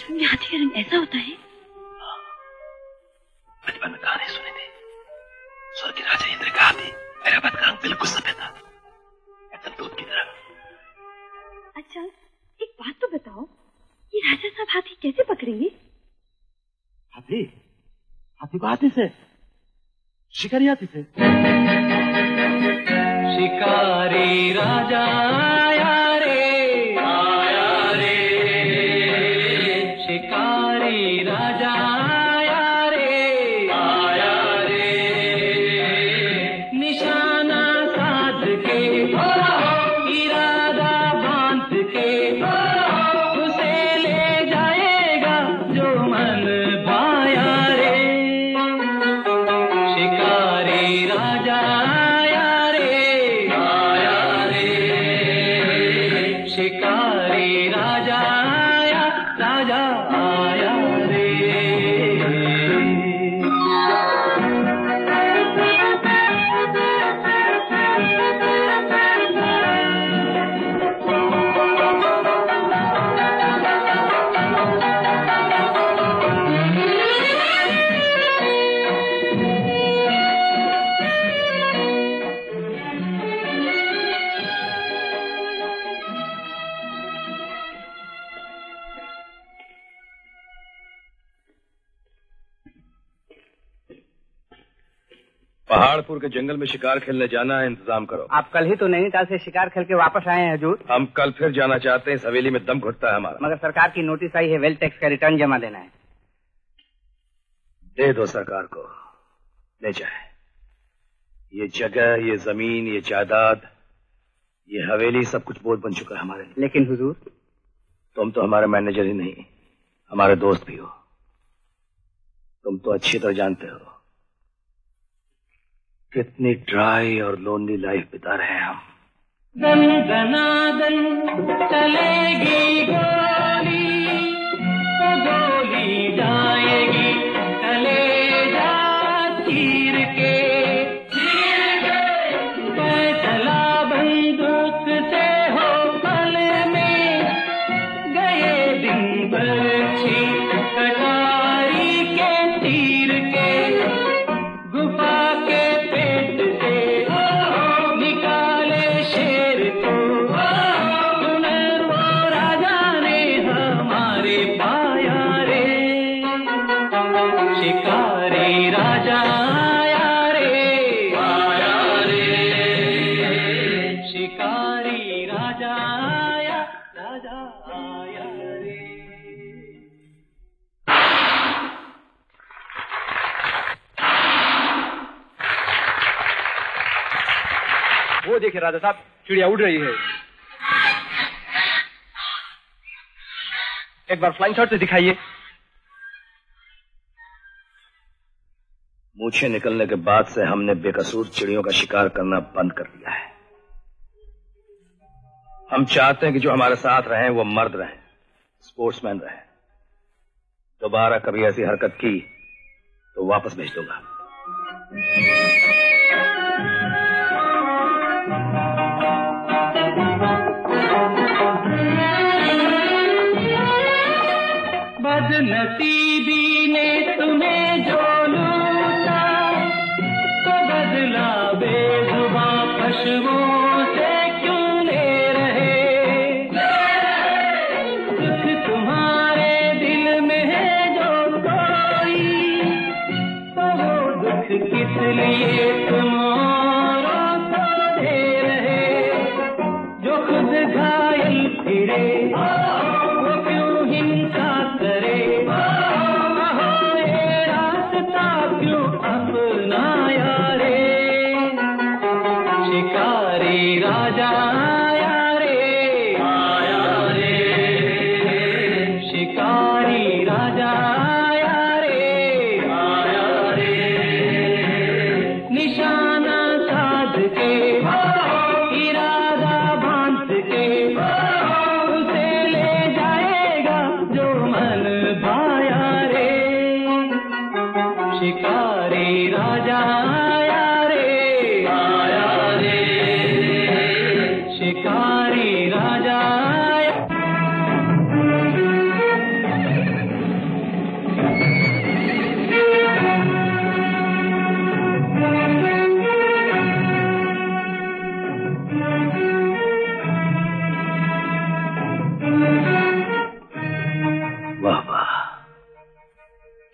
में हाथी का रंग ऐसा होता है? बचपन में कहानी सुनी थी। स्वर्ग के राजा इंद्र का हाथी ऐरावत का रंग बिल्कुल सफेद था, एकदम दूध की तरह। अच्छा, एक बात तो बताओ, ये राजा साहब हाथी कैसे पकड़ेंगे? हाथी? हाथी को हाथी से, शिकारी हाथी से। शिकारी राजा आया रे, शिकारी राजा आया रे, निशाना साध के इरादा बांध के उसे ले जाएगा जो मन भाया रे। शिकारी राजा आया रे, शिकारी राजा आया, राजा आया रे। पहाड़पुर के जंगल में शिकार खेलने जाना है, इंतजाम करो। आप कल ही तो नैनीताल से शिकार खेल के वापस आए हैं हुजूर। हम कल फिर जाना चाहते हैं, इस हवेली में दम घुटता है हमारा। मगर सरकार की नोटिस आई है, वेल्थ टैक्स का रिटर्न जमा देना है। दे दो सरकार को, ले जाए। ये जगह, ये जमीन, ये जायदाद, ये हवेली, सब कुछ बोझ बन चुका है हमारे लिए। लेकिन हुजूर, तुम तो हमारे मैनेजर ही नहीं, हमारे दोस्त भी हो। तुम तो अच्छी तरह जानते हो कितनी ड्राई और लोनली लाइफ बिता रहे हैं हम। दन दनादन चलेगी गोली, तो गोली जाएगी कलेजा चीर के। फैसला बंदूक से हो पल में, गए दिन बरछी कटारी के तीर के। गुफा के पेट से निकाले शेर को, सुनर वो राजा ने हमारे पाया रे। शिकारी राजा आया रे, शिकारी राजा आया, राजा आया रे। वो देखिए राजा साहब, चिड़िया उड़ रही है। एक बार फ्लाइंग शॉट से दिखाइए। मूछें निकलने के बाद से हमने बेकसूर चिड़ियों का शिकार करना बंद कर दिया है। हम चाहते हैं कि जो हमारे साथ रहें वो मर्द रहें, स्पोर्ट्समैन रहें। दोबारा कभी ऐसी हरकत की तो वापस भेज दूंगा। बदनसीबी ने तुम्हें जो लूटा, तो बदला बेजुबां पशुओं से क्यों ले रहे। दुख तुम्हारे दिल में है जो कोई, तो वो दुख किस लिए तुम औरों को दे रहे। जो खुद घायल फिरे वो क्यों हिंसा करे, ये रास्ता क्यों अपनाया रे। शिकारी राजा आया रे, शिकारी राजा आया रे, निशाना साध के इरादा बांध के उसे ले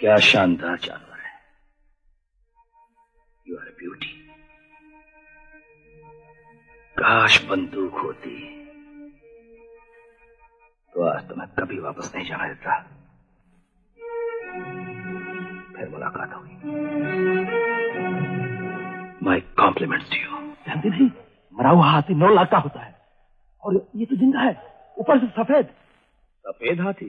क्या शानदार जानवर है। You are a beauty. काश बंदूक होती तो आज तो मैं कभी वापस नहीं जाना देता। फिर मुलाकात होगी। My compliments to you. जानते नहीं, मरा हुआ हाथी 9 लाख का होता है और ये तो जिंदा है, ऊपर से सफेद। सफेद हाथी?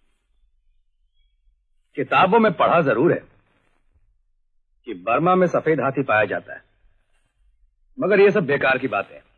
किताबों में पढ़ा जरूर है कि बर्मा में सफेद हाथी पाया जाता है, मगर ये सब बेकार की बातें हैं।